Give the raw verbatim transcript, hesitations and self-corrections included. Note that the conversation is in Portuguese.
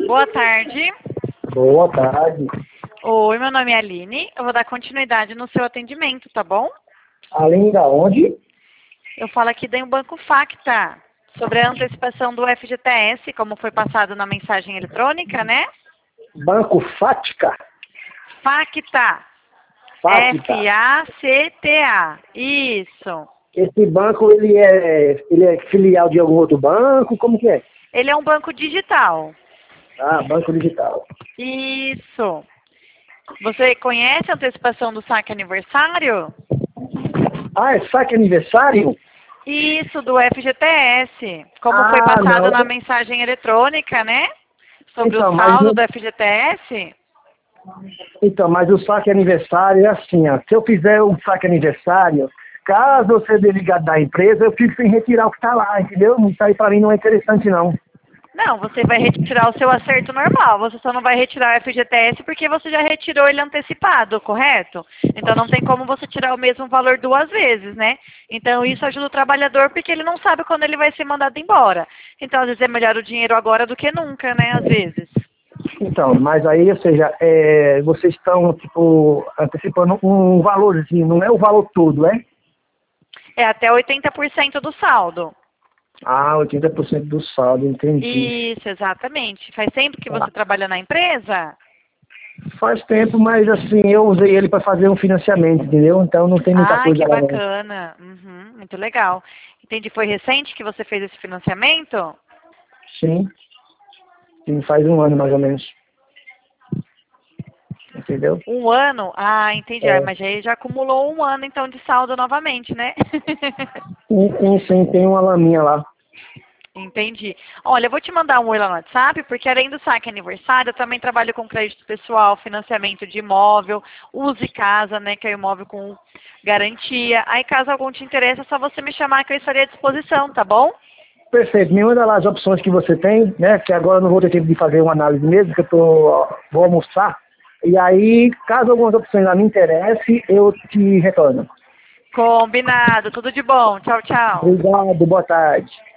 Boa tarde. Boa tarde. Oi, meu nome é Aline. Eu vou dar continuidade no seu atendimento, tá bom? Além da onde? Eu falo aqui do Banco Facta, sobre a antecipação do F G T S, como foi passado na mensagem eletrônica, né? Banco Fática? Facta. Fática. F A C T A. Isso. Esse banco, ele é, ele é filial de algum outro banco? Como que é? Ele é um banco digital. Ah, banco digital. Isso. Você conhece a antecipação do saque aniversário? Ah, é saque aniversário? Isso, do F G T S. Como foi Ah, passado na não. mensagem eletrônica, né? Sobre Então, o mas, saldo não- do F G T S? então, mas o saque aniversário é assim, ó. Se eu fizer um saque aniversário, caso eu seja desligado da empresa, eu fico sem retirar o que está lá, entendeu? Isso aí para mim não é interessante, não. Não, você vai retirar o seu acerto normal. Você só não vai retirar o F G T S porque você já retirou ele antecipado, correto? Então não tem como você tirar o mesmo valor duas vezes, né? Então isso ajuda o trabalhador porque ele não sabe quando ele vai ser mandado embora. Então às vezes é melhor o dinheiro agora do que nunca, né? Às vezes. Então, mas aí, ou seja, é, vocês estão, tipo, antecipando um valorzinho, não é o valor todo, é? É até oitenta por cento do saldo. Ah, oitenta por cento do saldo, entendi. Isso, exatamente. Faz tempo que Ah, você trabalha na empresa? faz tempo, mas assim, eu usei ele para fazer um financiamento, entendeu? Então não tem muita Ah, coisa que lá não. bacana. Uhum, muito legal. Entendi. Foi recente que você fez esse financiamento? Sim, sim, faz um ano mais ou menos. Entendeu? Um ano? Ah, entendi. Ah, É, mas aí já acumulou um ano então de saldo novamente, né? sim, sim, sim, tem uma laminha lá. Entendi. Olha, eu vou te mandar um oi lá no WhatsApp, porque além do saque aniversário, eu também trabalho com crédito pessoal, financiamento de imóvel, use casa, né, que é imóvel com garantia. Aí, caso algum te interesse, é só você me chamar que eu estarei à disposição, tá bom? Perfeito, me manda lá as opções que você tem, né? Que agora eu não vou ter tempo de fazer uma análise mesmo, que eu tô, vou almoçar. E aí, caso algumas opções lá me interessem, eu te retorno. Combinado. Tudo de bom. Tchau, tchau. Obrigado, boa tarde.